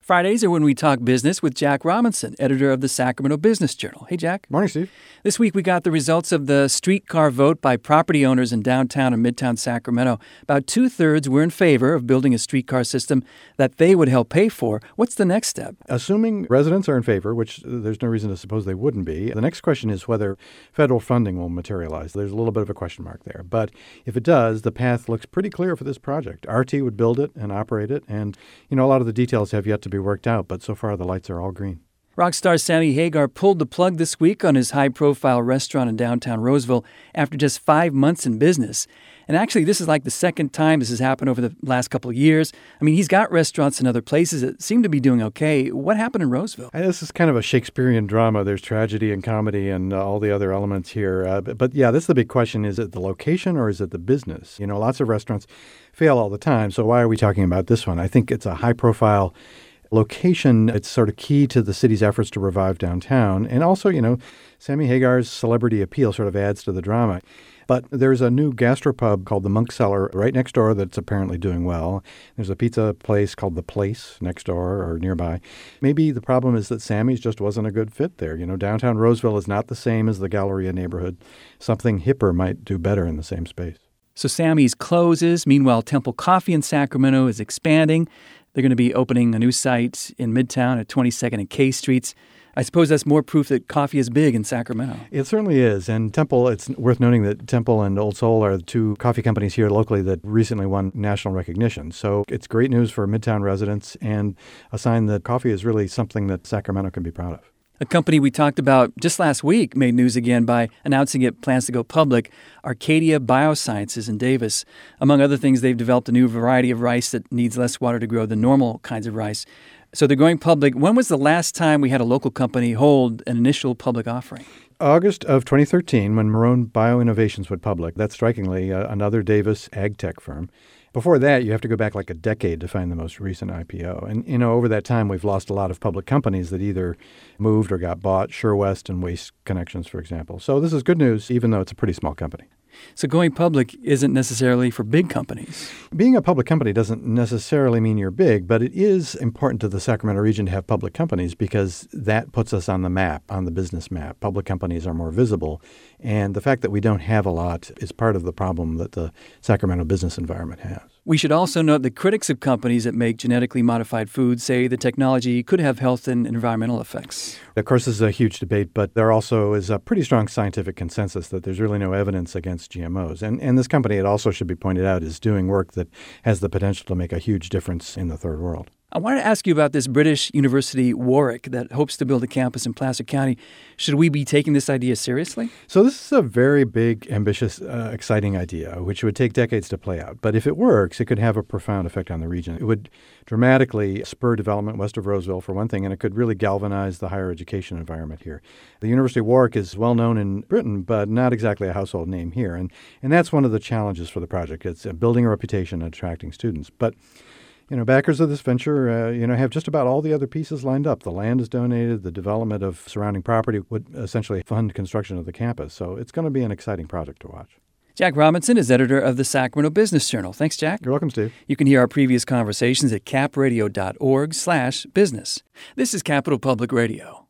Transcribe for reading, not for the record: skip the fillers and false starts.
Fridays are when we talk business with Jack Robinson, editor of the Sacramento Business Journal. Hey, Jack. Morning, Steve. This week we got the results of the streetcar vote by property owners in downtown and midtown Sacramento. About two-thirds were in favor of building a streetcar system that they would help pay for. What's the next step? Assuming residents are in favor, which there's no reason to suppose they wouldn't be, the next question is whether federal funding will materialize. There's a little bit of a question mark there. But if it does, the path looks pretty clear for this project. RT would build it and operate it, and, a lot of the details have yet to be worked out, but so far the lights are all green. Rock star Sammy Hagar pulled the plug this week on his high-profile restaurant in downtown Roseville after just 5 months in business. And actually, this is like the second time this has happened over the last couple of years. I mean, he's got restaurants in other places that seem to be doing okay. What happened in Roseville? This is kind of a Shakespearean drama. There's tragedy and comedy and all the other elements here. But yeah, this is the big question. Is it the location or is it the business? Lots of restaurants fail all the time. So why are we talking about this one? I think it's a high-profile location. It's sort of key to the city's efforts to revive downtown. And also, Sammy Hagar's celebrity appeal sort of adds to the drama. But there's a new gastropub called the Monk Cellar right next door that's apparently doing well. There's a pizza place called The Place next door or nearby. Maybe the problem is that Sammy's just wasn't a good fit there. Downtown Roseville is not the same as the Galleria neighborhood. Something hipper might do better in the same space. So Sammy's closes. Meanwhile, Temple Coffee in Sacramento is expanding. They're going to be opening a new site in Midtown at 22nd and K Streets. I suppose that's more proof that coffee is big in Sacramento. It certainly is. And Temple, it's worth noting that Temple and Old Soul are the two coffee companies here locally that recently won national recognition. So it's great news for Midtown residents and a sign that coffee is really something that Sacramento can be proud of. A company we talked about just last week made news again by announcing it plans to go public, Arcadia Biosciences in Davis. Among other things, they've developed a new variety of rice that needs less water to grow than normal kinds of rice. So they're going public. When was the last time we had a local company hold an initial public offering? August of 2013, when Marone Bioinnovations went public. That's strikingly another Davis ag tech firm. Before that, you have to go back like a decade to find the most recent IPO. And, over that time, we've lost a lot of public companies that either moved or got bought, SureWest and Waste Connections, for example. So this is good news, even though it's a pretty small company. So going public isn't necessarily for big companies. Being a public company doesn't necessarily mean you're big, but it is important to the Sacramento region to have public companies because that puts us on the map, on the business map. Public companies are more visible, and the fact that we don't have a lot is part of the problem that the Sacramento business environment has. We should also note that critics of companies that make genetically modified food say the technology could have health and environmental effects. Of course, this is a huge debate, but there also is a pretty strong scientific consensus that there's really no evidence against GMOs. And this company, it also should be pointed out, is doing work that has the potential to make a huge difference in the third world. I wanted to ask you about this British University, Warwick, that hopes to build a campus in Placer County. Should we be taking this idea seriously? So this is a very big, ambitious, exciting idea, which would take decades to play out. But if it works, it could have a profound effect on the region. It would dramatically spur development west of Roseville, for one thing, and it could really galvanize the higher education environment here. The University of Warwick is well known in Britain, but not exactly a household name here. And that's one of the challenges for the project. It's building a reputation and attracting students. But backers of this venture, have just about all the other pieces lined up. The land is donated. The development of surrounding property would essentially fund construction of the campus. So it's going to be an exciting project to watch. Jack Robinson is editor of the Sacramento Business Journal. Thanks, Jack. You're welcome, Steve. You can hear our previous conversations at capradio.org/business. This is Capital Public Radio.